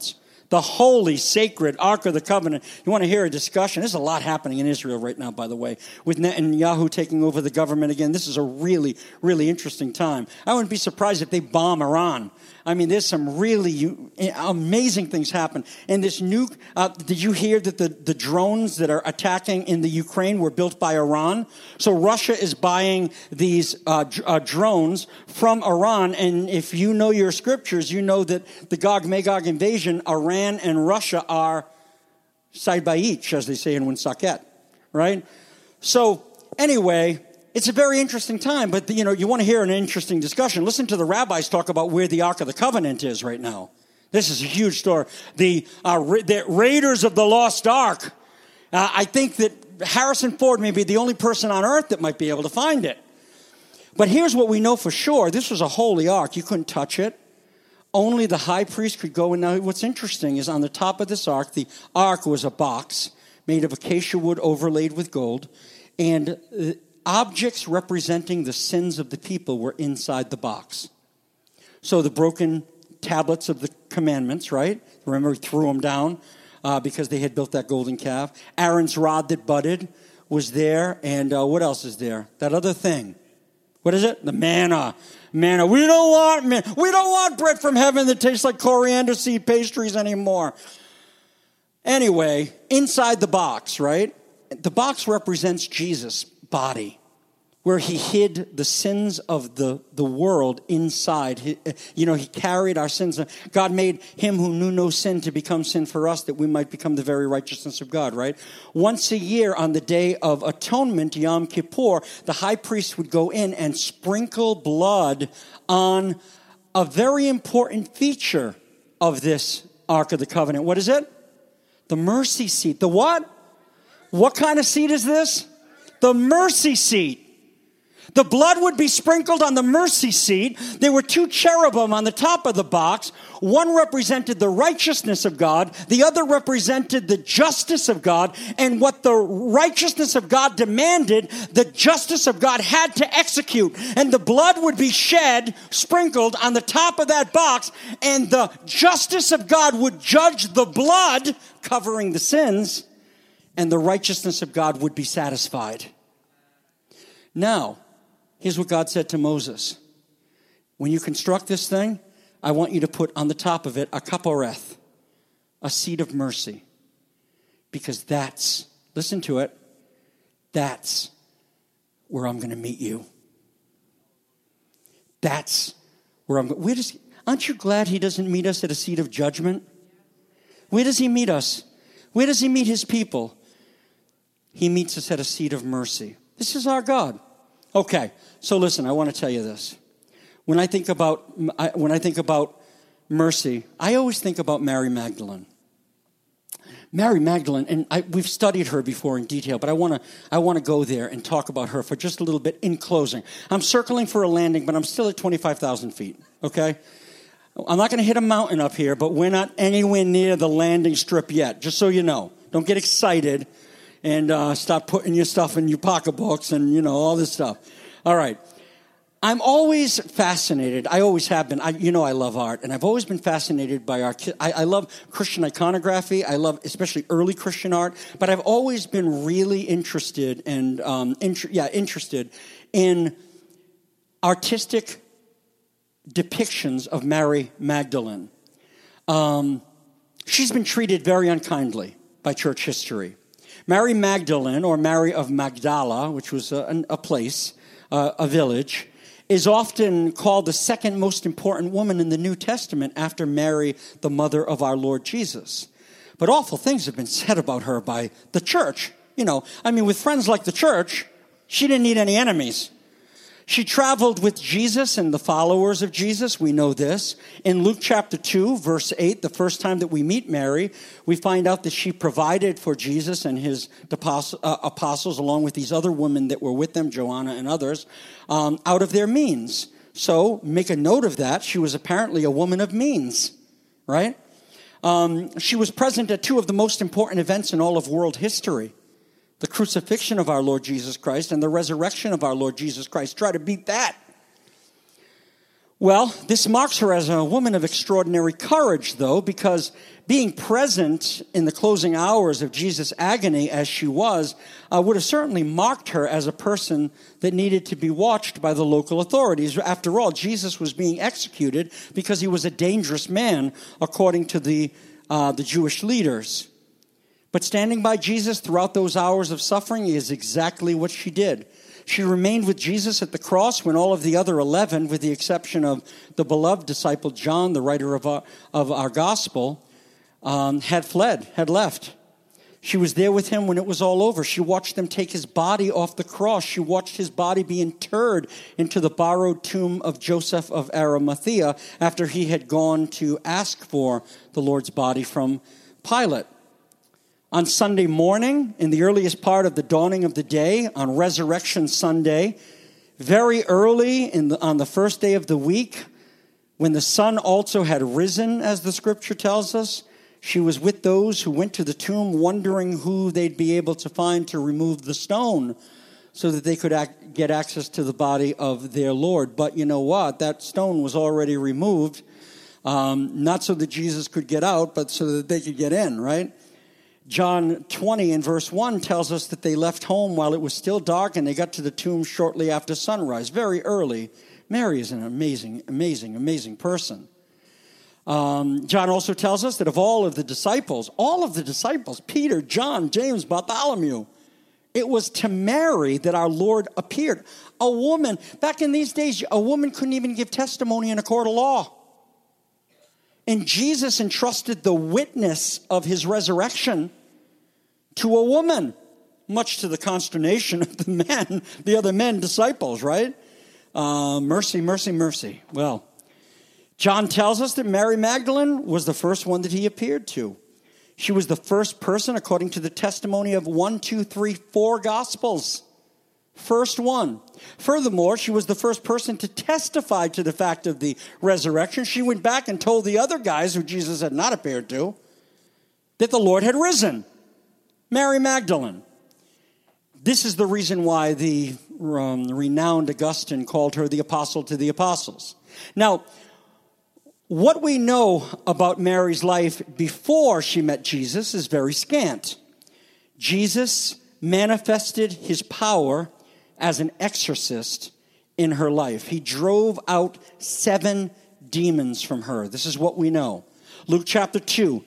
Speaker 1: The holy, sacred Ark of the Covenant. You want to hear a discussion? There's a lot happening in Israel right now, by the way, with Netanyahu taking over the government again. This is a really, really interesting time. I wouldn't be surprised if they bomb Iran. I mean, there's some really amazing things happen. And this new, did you hear that the drones that are attacking in the Ukraine were built by Iran? So Russia is buying these drones from Iran. And if you know your scriptures, you know that the Gog-Magog invasion, Iran and Russia are side by each, as they say in Woonsocket, right? So anyway, it's a very interesting time, but you want to hear an interesting discussion. Listen to the rabbis talk about where the Ark of the Covenant is right now. This is a huge story. The Raiders of the Lost Ark. I think that Harrison Ford may be the only person on earth that might be able to find it. But here's what we know for sure. This was a holy ark. You couldn't touch it. Only the high priest could go in. Now, what's interesting is on the top of this ark, the ark was a box made of acacia wood overlaid with gold, and objects representing the sins of the people were inside the box. So the broken tablets of the commandments, right? Remember, he threw them down because they had built that golden calf. Aaron's rod that budded was there. And what else is there? That other thing. What is it? The manna. Manna. We don't want bread from heaven that tastes like coriander seed pastries anymore. Anyway, inside the box, right? The box represents Jesus' body, where he hid the sins of the world inside. He carried our sins. God made him who knew no sin to become sin for us, that we might become the very righteousness of God, right? Once a year on the Day of Atonement, Yom Kippur, the high priest would go in and sprinkle blood on a very important feature of this Ark of the Covenant. What is it? The mercy seat. The what? What kind of seat is this? The mercy seat. The blood would be sprinkled on the mercy seat. There were two cherubim on the top of the box. One represented the righteousness of God. The other represented the justice of God. And what the righteousness of God demanded, the justice of God had to execute. And the blood would be shed, sprinkled on the top of that box. And the justice of God would judge the blood covering the sins. And the righteousness of God would be satisfied. Now, here's what God said to Moses. When you construct this thing, I want you to put on the top of it a kaporeth, a seat of mercy. Because listen to it, that's where I'm going to meet you. That's where I'm going. Aren't you glad he doesn't meet us at a seat of judgment? Where does he meet us? Where does he meet his people? He meets us at a seat of mercy. This is our God. Okay, so listen, I want to tell you this. When I think about mercy, I always think about Mary Magdalene. Mary Magdalene, and we've studied her before in detail, but I want to go there and talk about her for just a little bit in closing. I'm circling for a landing, but I'm still at 25,000 feet, okay? I'm not going to hit a mountain up here, but we're not anywhere near the landing strip yet, just so you know. Don't get excited and stop putting your stuff in your pocketbooks and, all this stuff. All right. I'm always fascinated. I always have been. I love art, and I've always been fascinated by art. I love Christian iconography. I love especially early Christian art, but I've always been really interested in artistic depictions of Mary Magdalene. She's been treated very unkindly by church history. Mary Magdalene, or Mary of Magdala, which was a place, a village, is often called the second most important woman in the New Testament after Mary, the mother of our Lord Jesus. But awful things have been said about her by the church. With friends like the church, she didn't need any enemies. She traveled with Jesus and the followers of Jesus. We know this. In Luke chapter 2, verse 8, the first time that we meet Mary, we find out that she provided for Jesus and his apostles, along with these other women that were with them, Joanna and others, out of their means. So make a note of that. She was apparently a woman of means, right? She was present at two of the most important events in all of world history. The crucifixion of our Lord Jesus Christ and the resurrection of our Lord Jesus Christ. Try to beat that. Well, this marks her as a woman of extraordinary courage, though, because being present in the closing hours of Jesus' agony as she was would have certainly marked her as a person that needed to be watched by the local authorities. After all, Jesus was being executed because he was a dangerous man, according to the Jewish leaders. But standing by Jesus throughout those hours of suffering is exactly what she did. She remained with Jesus at the cross when all of the other 11, with the exception of the beloved disciple John, the writer of our gospel, had fled, had left. She was there with him when it was all over. She watched them take his body off the cross. She watched his body be interred into the borrowed tomb of Joseph of Arimathea after he had gone to ask for the Lord's body from Pilate. On Sunday morning, in the earliest part of the dawning of the day, on Resurrection Sunday, very early on the first day of the week, when the sun also had risen, as the scripture tells us, she was with those who went to the tomb wondering who they'd be able to find to remove the stone so that they could get access to the body of their Lord. But you know what? That stone was already removed, not so that Jesus could get out, but so that they could get in, right? John 20 in verse 1 tells us that they left home while it was still dark and they got to the tomb shortly after sunrise, very early. Mary is an amazing, amazing, amazing person. John also tells us that of all of the disciples, Peter, John, James, Bartholomew, it was to Mary that our Lord appeared. A woman, back in these days, a woman couldn't even give testimony in a court of law. And Jesus entrusted the witness of his resurrection to a woman, much to the consternation of the other men, disciples, right? Mercy, mercy, mercy. Well, John tells us that Mary Magdalene was the first one that he appeared to. She was the first person, according to the testimony of 4 Gospels. First one. Furthermore, she was the first person to testify to the fact of the resurrection. She went back and told the other guys who Jesus had not appeared to that the Lord had risen. Mary Magdalene. This is the reason why the renowned Augustine called her the apostle to the apostles. Now, what we know about Mary's life before she met Jesus is very scant. Jesus manifested his power as an exorcist in her life. He drove out 7 demons from her. This is what we know. Luke chapter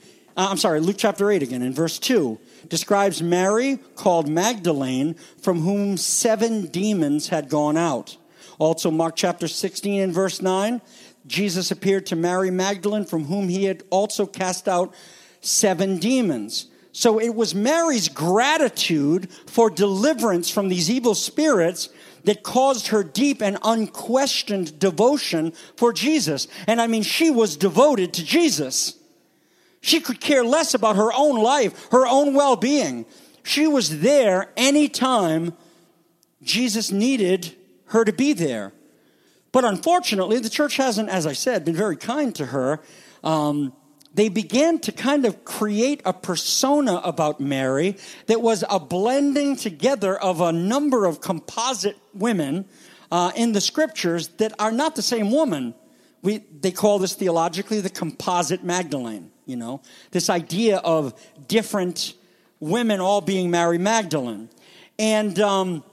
Speaker 1: 8 again, in verse 2, describes Mary, called Magdalene, from whom 7 demons had gone out. Also, Mark chapter 16 and verse 9, Jesus appeared to Mary Magdalene, from whom he had also cast out 7 demons. So it was Mary's gratitude for deliverance from these evil spirits that caused her deep and unquestioned devotion for Jesus. And I mean, she was devoted to Jesus. She could care less about her own life, her own well-being. She was there anytime Jesus needed her to be there. But unfortunately, the church hasn't, as I said, been very kind to her. They began to kind of create a persona about Mary that was a blending together of a number of composite women in the scriptures that are not the same woman. They call this theologically the composite Magdalene, you know, this idea of different women all being Mary Magdalene. And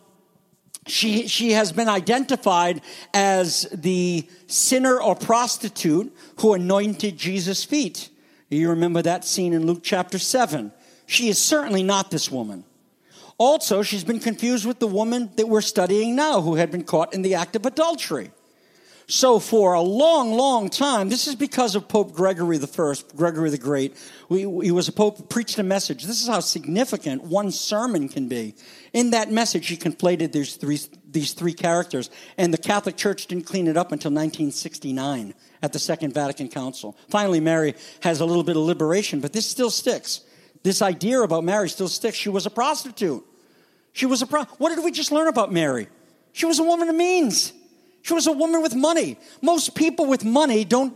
Speaker 1: she has been identified as the sinner or prostitute who anointed Jesus' feet. You remember that scene in Luke chapter 7. She is certainly not this woman. Also, she's been confused with the woman that we're studying now, who had been caught in the act of adultery. So for a long, long time, this is because of Pope Gregory I, Gregory the Great. He was a pope who preached a message. This is how significant one sermon can be. In that message, he conflated these three characters, and the Catholic Church didn't clean it up until 1969 at the Second Vatican Council. Finally, Mary has a little bit of liberation, but this still sticks. This idea about Mary still sticks. She was a prostitute. What did we just learn about Mary? She was a woman of means. She was a woman with money. Most people with money don't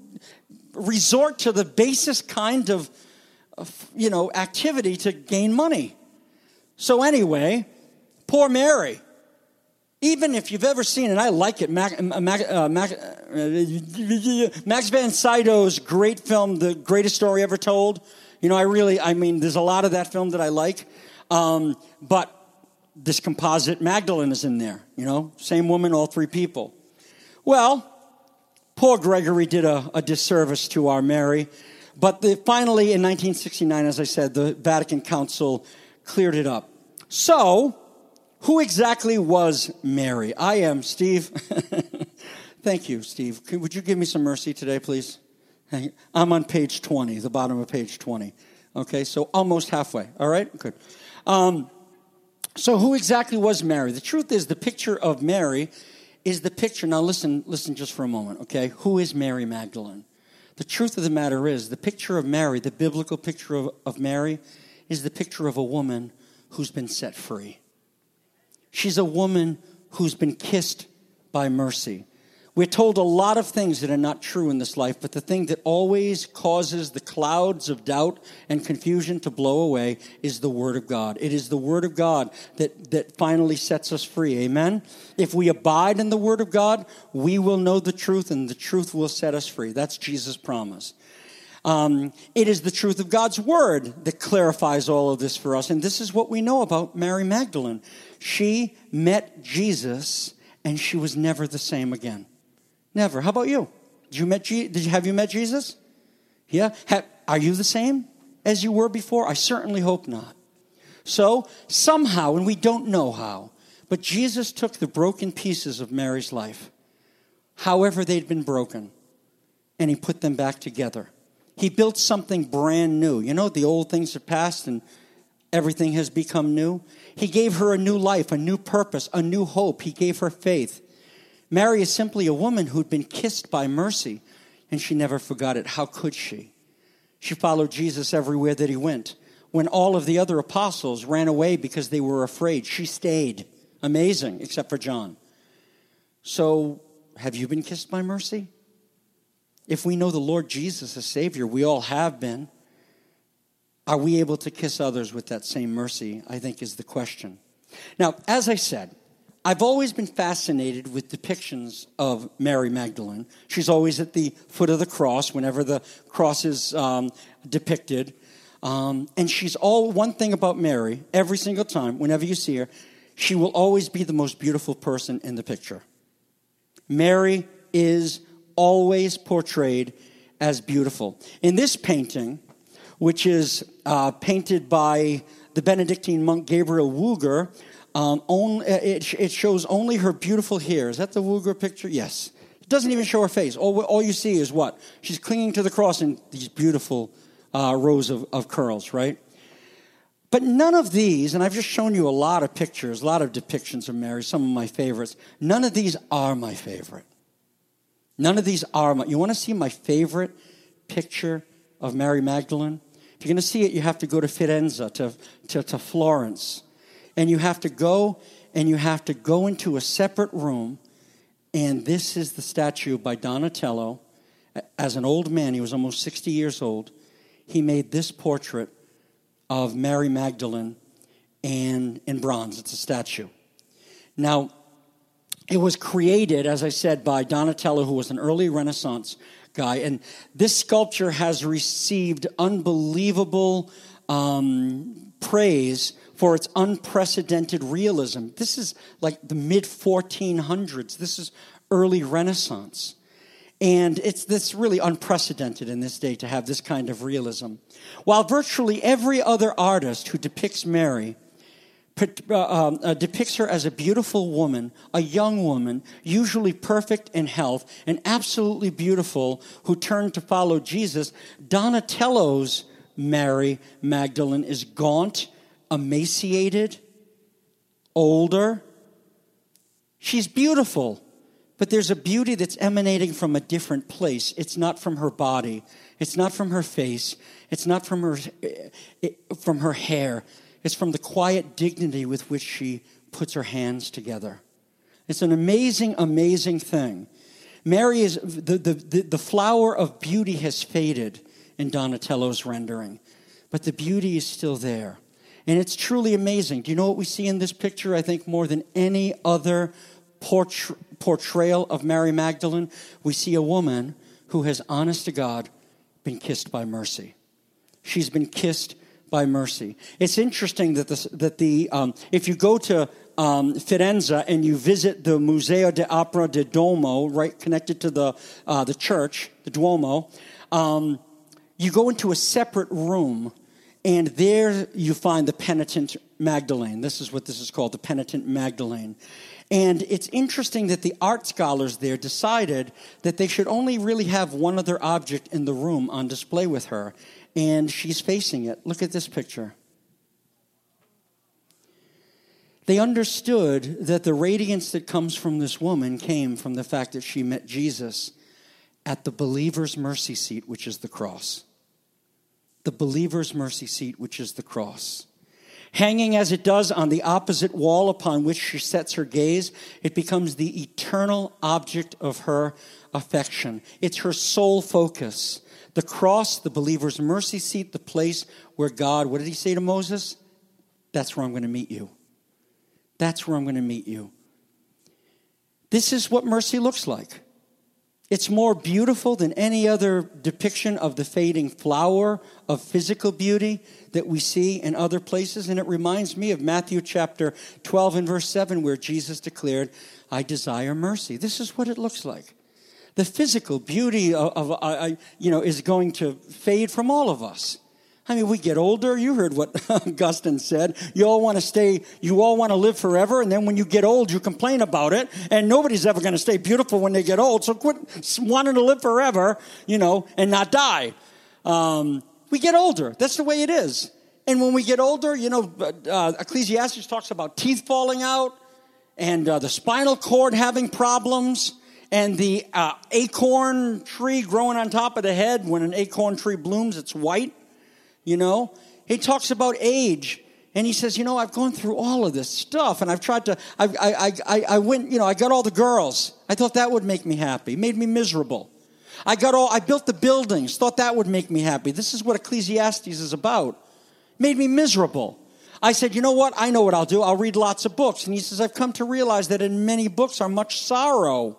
Speaker 1: resort to the basest kind of activity to gain money. So anyway, poor Mary. Even if you've ever seen, and I like it, Max von Sydow's great film, The Greatest Story Ever Told. You know, there's a lot of that film that I like. But this composite Magdalene is in there, you know, same woman, all three people. Well, poor Gregory did a disservice to our Mary. But finally, in 1969, as I said, the Vatican Council cleared it up. So, who exactly was Mary? I am Steve. Thank you, Steve. Would you give me some mercy today, please? I'm on page 20, the bottom of page 20. Okay, so almost halfway. All right, good. So who exactly was Mary? The truth is, the picture of Mary is the picture. Now listen just for a moment, okay? Who is Mary Magdalene? The truth of the matter is, the picture of Mary, the biblical picture of Mary, is the picture of a woman who's been set free. She's a woman who's been kissed by mercy. We're told a lot of things that are not true in this life, but the thing that always causes the clouds of doubt and confusion to blow away is the Word of God. It is the Word of God that finally sets us free. Amen? If we abide in the Word of God, we will know the truth, and the truth will set us free. That's Jesus' promise. It is the truth of God's Word that clarifies all of this for us, and this is what we know about Mary Magdalene. She met Jesus, and she was never the same again. Never. How about you? Have you met Jesus? Yeah? Are you the same as you were before? I certainly hope not. So, somehow, and we don't know how, but Jesus took the broken pieces of Mary's life, however they'd been broken, and he put them back together. He built something brand new. You know, the old things have passed and everything has become new. He gave her a new life, a new purpose, a new hope. He gave her faith. Mary is simply a woman who'd been kissed by mercy, and she never forgot it. How could she? She followed Jesus everywhere that he went. When all of the other apostles ran away because they were afraid, she stayed. Amazing, except for John. So, have you been kissed by mercy? If we know the Lord Jesus as Savior, we all have been. Are we able to kiss others with that same mercy, I think is the question. Now, as I said, I've always been fascinated with depictions of Mary Magdalene. She's always at the foot of the cross whenever the cross is depicted. And she's one thing about Mary, every single time, whenever you see her, she will always be the most beautiful person in the picture. Mary is always portrayed as beautiful. In this painting, which is painted by the Benedictine monk Gabriel Wüger, it shows only her beautiful hair. Is that the Wüger picture? Yes. It doesn't even show her face. All you see is what? She's clinging to the cross in these beautiful rows of curls, right? But none of these, and I've just shown you a lot of pictures, a lot of depictions of Mary, some of my favorites. None of these are my favorite. None of these are my... You want to see my favorite picture of Mary Magdalene? If you're going to see it, you have to go to Firenze, to Florence. And you have to go into a separate room, and this is the statue by Donatello. As an old man, he was almost 60 years old, he made this portrait of Mary Magdalene and in bronze. It's a statue. Now, it was created, as I said, by Donatello, who was an early Renaissance guy, and this sculpture has received unbelievable praise for its unprecedented realism. This is like the mid-1400s. This is early Renaissance. And it's this really unprecedented in this day to have this kind of realism. While virtually every other artist who depicts Mary depicts her as a beautiful woman, a young woman, usually perfect in health, and absolutely beautiful, who turned to follow Jesus, Donatello's Mary Magdalene is gaunt, emaciated, older. She's beautiful, but there's a beauty that's emanating from a different place. It's not from her body. It's not from her face. It's not from her hair. It's from the quiet dignity with which she puts her hands together. It's an amazing, amazing thing. Mary is the flower of beauty has faded in Donatello's rendering, but the beauty is still there. And it's truly amazing. Do you know what we see in this picture? I think more than any other portrayal of Mary Magdalene, we see a woman who has, honest to God, been kissed by mercy. She's been kissed by mercy. It's interesting that if you go to Firenze and you visit the Museo d'Opera del Duomo, right connected to the church, the Duomo, you go into a separate room, and there you find the penitent Magdalene. This is what this is called, the penitent Magdalene. And it's interesting that the art scholars there decided that they should only really have one other object in the room on display with her, and she's facing it. Look at this picture. They understood that the radiance that comes from this woman came from the fact that she met Jesus at the believer's mercy seat, which is the cross. The believer's mercy seat, which is the cross. Hanging as it does on the opposite wall upon which she sets her gaze, it becomes the eternal object of her affection. It's her sole focus. The cross, the believer's mercy seat, the place where God, what did he say to Moses? That's where I'm going to meet you. That's where I'm going to meet you. This is what mercy looks like. It's more beautiful than any other depiction of the fading flower of physical beauty that we see in other places. And it reminds me of Matthew chapter 12 and verse 7, where Jesus declared, I desire mercy. This is what it looks like. The physical beauty is going to fade from all of us. I mean, we get older. You heard what Augustine said. You all want to live forever, and then when you get old, you complain about it, and nobody's ever going to stay beautiful when they get old, so quit wanting to live forever, and not die. We get older. That's the way it is. And when we get older, Ecclesiastes talks about teeth falling out, and the spinal cord having problems, and the acorn tree growing on top of the head. When an acorn tree blooms, it's white. He talks about age, and he says, I've gone through all of this stuff, and I've tried to, I went, I got all the girls. I thought that would make me happy. It made me miserable. I built the buildings, thought that would make me happy. This is what Ecclesiastes is about. Made me miserable. I said, you know what? I know what I'll do. I'll read lots of books. And he says, I've come to realize that in many books are much sorrow.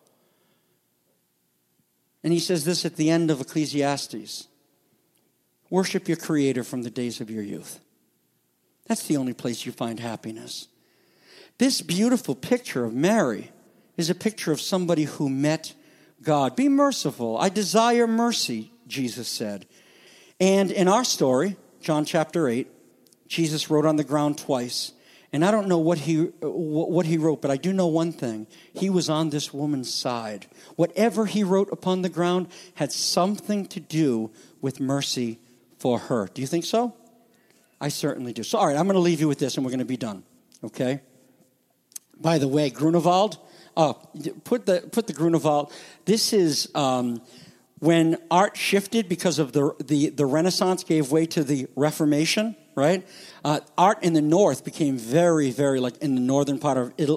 Speaker 1: And he says this at the end of Ecclesiastes. Worship your Creator from the days of your youth. That's the only place you find happiness. This beautiful picture of Mary is a picture of somebody who met God. Be merciful. I desire mercy, Jesus said. And in our story, John chapter 8, Jesus wrote on the ground twice. And I don't know what he wrote, but I do know one thing. He was on this woman's side. Whatever he wrote upon the ground had something to do with mercy for her. Do you think so? I certainly do. So, all right, I'm going to leave you with this, and we're going to be done. Okay? By the way, Grunewald. Put the Grunewald. This is when art shifted because of the Renaissance gave way to the Reformation. Right? Art in the north became very, very, like in the northern part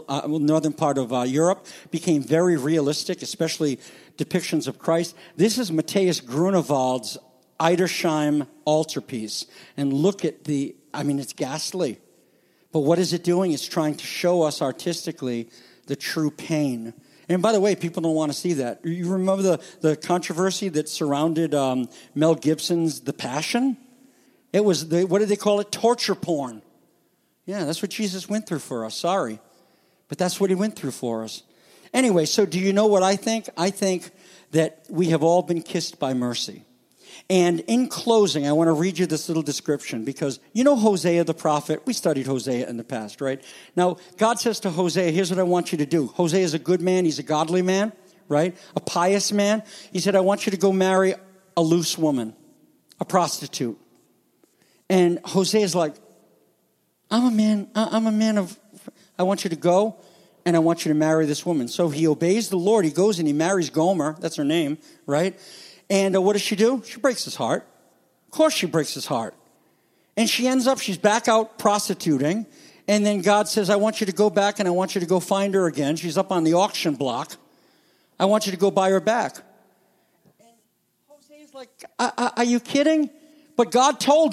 Speaker 1: of Europe, became very realistic, especially depictions of Christ. This is Matthias Grunewald's Edersheim altarpiece. And look at it's ghastly. But what is it doing? It's trying to show us artistically the true pain. And by the way, people don't want to see that. You remember the controversy that surrounded Mel Gibson's The Passion? It was, what did they call it? Torture porn. Yeah, that's what Jesus went through for us. Sorry. But that's what he went through for us. Anyway, so do you know what I think? I think that we have all been kissed by mercy. And in closing, I want to read you this little description because you know Hosea the prophet? We studied Hosea in the past, right? Now, God says to Hosea, here's what I want you to do. Hosea is a good man. He's a godly man, right? A pious man. He said, I want you to go marry a loose woman, a prostitute. And Hosea is like, I'm a man of, I want you to go and I want you to marry this woman. So he obeys the Lord. He goes and he marries Gomer. That's her name, right? And what does she do? She breaks his heart. Of course she breaks his heart. And she's back out prostituting. And then God says, I want you to go back and I want you to go find her again. She's up on the auction block. I want you to go buy her back. And Hosea's like, are you kidding? But God told him,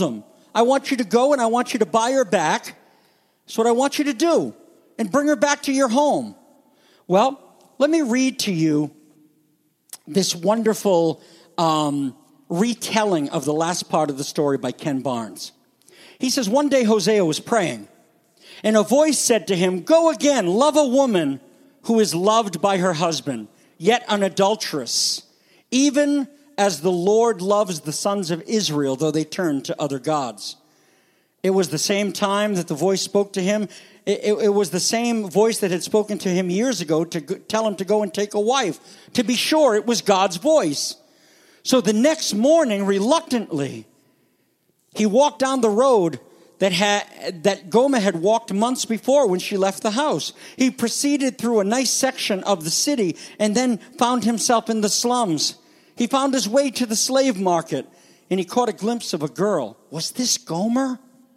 Speaker 1: I want you to go and I want you to buy her back. That's what I want you to do. And bring her back to your home. Well, let me read to you this wonderful retelling of the last part of the story by Ken Barnes. He says, one day Hosea was praying, and a voice said to him, go again, love a woman who is loved by her husband, yet an adulteress, even as the Lord loves the sons of Israel, though they turn to other gods. It was the same time that the voice spoke to him. It was the same voice that had spoken to him years ago to tell him to go and take a wife. To be sure, it was God's voice. So the next morning, reluctantly, he walked down the road that Gomer had walked months before when she left the house. He proceeded through a nice section of the city and then found himself in the slums. He found his way to the slave market, and he caught a glimpse of a girl. Was this Gomer?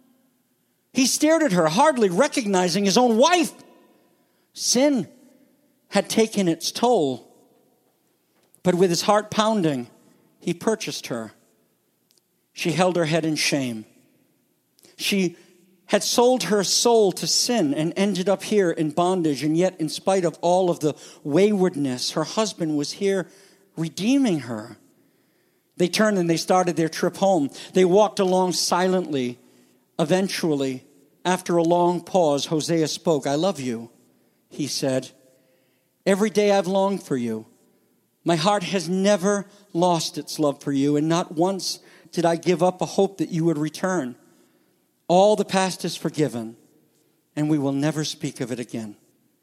Speaker 1: He stared at her, hardly recognizing his own wife. Sin had taken its toll. But with his heart pounding, he purchased her. She held her head in shame. She had sold her soul to sin and ended up here in bondage. And yet, in spite of all of the waywardness, her husband was here redeeming her. They turned and they started their trip home. They walked along silently. Eventually, after a long pause, Hosea spoke. I love you, he said. Every day I've longed for you. My heart has never lost its love for you, and not once did I give up a hope that you would return. All the past is forgiven, and we will never speak of it again.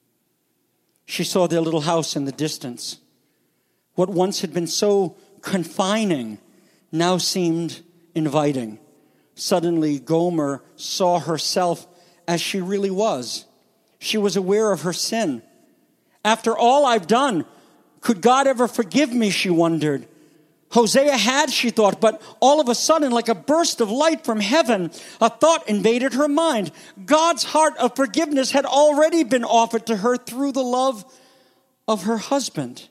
Speaker 1: She saw their little house in the distance. What once had been so confining now seemed inviting. Suddenly, Gomer saw herself as she really was. She was aware of her sin. After all I've done, could God ever forgive me, she wondered. Hosea had, she thought, but all of a sudden, like a burst of light from heaven, a thought invaded her mind. God's heart of forgiveness had already been offered to her through the love of her husband.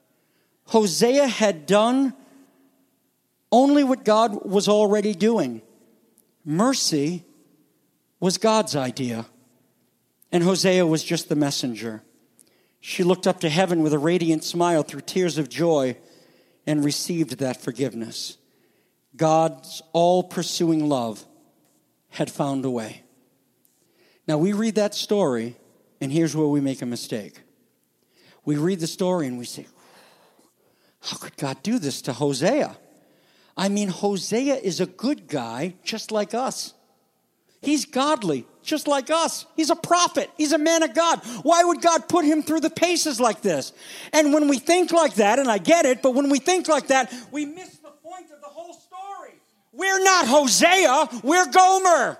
Speaker 1: Hosea had done only what God was already doing. Mercy was God's idea, and Hosea was just the messenger. She looked up to heaven with a radiant smile through tears of joy and received that forgiveness. God's all-pursuing love had found a way. Now, we read that story, and here's where we make a mistake. We read the story and we say, how could God do this to Hosea? I mean, Hosea is a good guy just like us. He's godly just like us. He's a prophet. He's a man of God. Why would God put him through the paces like this? And when we think like that, and I get it, but when we think like that, we miss the point of the whole story. We're not Hosea. We're Gomer.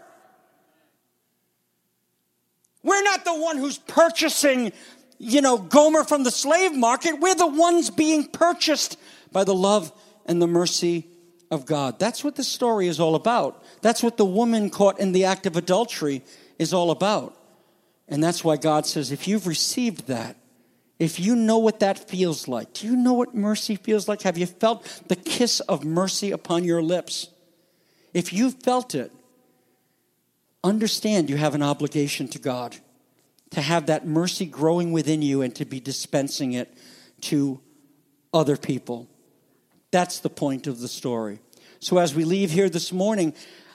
Speaker 1: We're not the one who's purchasing, Gomer from the slave market. We're the ones being purchased by the love and the mercy of God. That's what the story is all about. That's what the woman caught in the act of adultery is all about. And that's why God says, if you've received that, if you know what that feels like, do you know what mercy feels like? Have you felt the kiss of mercy upon your lips? If you've felt it, understand you have an obligation to God to have that mercy growing within you and to be dispensing it to other people. That's the point of the story. So as we leave here this morning,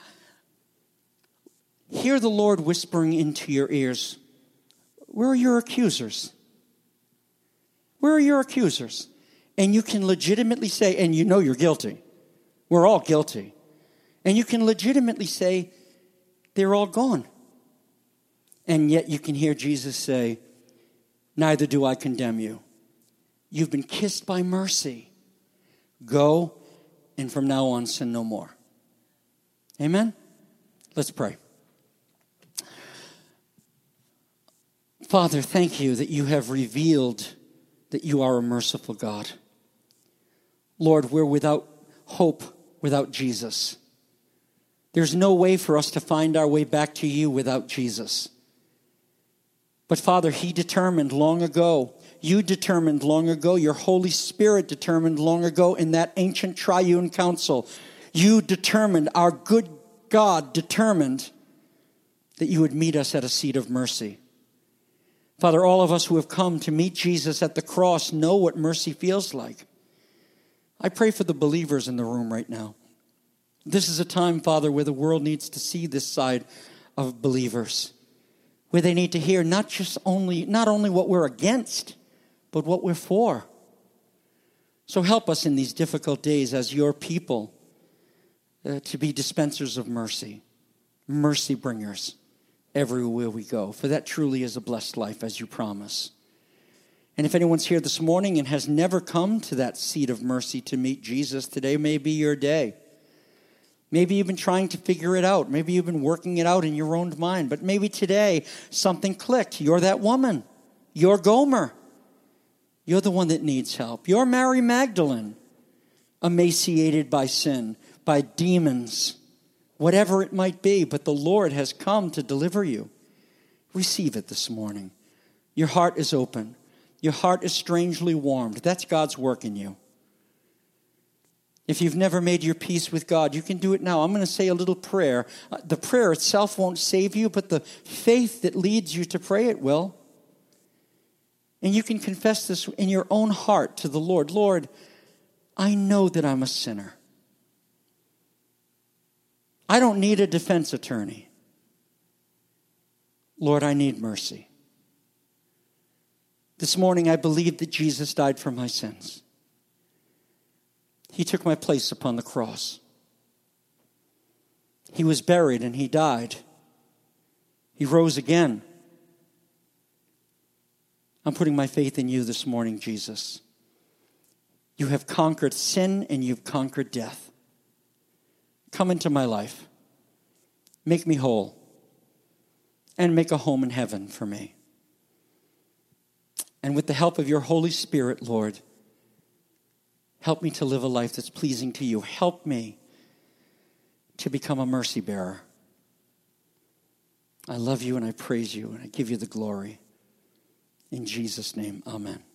Speaker 1: hear the Lord whispering into your ears, where are your accusers? Where are your accusers? And you can legitimately say, and you know you're guilty. We're all guilty. And you can legitimately say, they're all gone. And yet you can hear Jesus say, neither do I condemn you. You've been kissed by mercy. Go, and from now on, sin no more. Amen? Let's pray. Father, thank you that you have revealed that you are a merciful God. Lord, we're without hope without Jesus. There's no way for us to find our way back to you without Jesus. But Father, he determined long ago, you determined long ago, your Holy Spirit determined long ago in that ancient triune council, you determined our good God determined that you would meet us at a seat of mercy. Father, all of us who have come to meet Jesus at the cross know what mercy feels like. I pray for the believers in the room right now. This is a time, Father, where the world needs to see this side of believers, where they need to hear not only what we're against, but what we're for. So help us in these difficult days as your people to be dispensers of mercy, mercy bringers everywhere we go. For that truly is a blessed life, as you promise. And if anyone's here this morning and has never come to that seat of mercy to meet Jesus, today may be your day. Maybe you've been trying to figure it out. Maybe you've been working it out in your own mind. But maybe today something clicked. You're that woman. You're Gomer. You're the one that needs help. You're Mary Magdalene, emaciated by sin, by demons, whatever it might be. But the Lord has come to deliver you. Receive it this morning. Your heart is open. Your heart is strangely warmed. That's God's work in you. If you've never made your peace with God, you can do it now. I'm going to say a little prayer. The prayer itself won't save you, but the faith that leads you to pray it will. And you can confess this in your own heart to the Lord. Lord, I know that I'm a sinner. I don't need a defense attorney. Lord, I need mercy. This morning I believe that Jesus died for my sins. He took my place upon the cross. He was buried and he died. He rose again. I'm putting my faith in you this morning, Jesus. You have conquered sin and you've conquered death. Come into my life. Make me whole. And make a home in heaven for me. And with the help of your Holy Spirit, Lord, help me to live a life that's pleasing to you. Help me to become a mercy bearer. I love you and I praise you and I give you the glory. In Jesus' name, amen.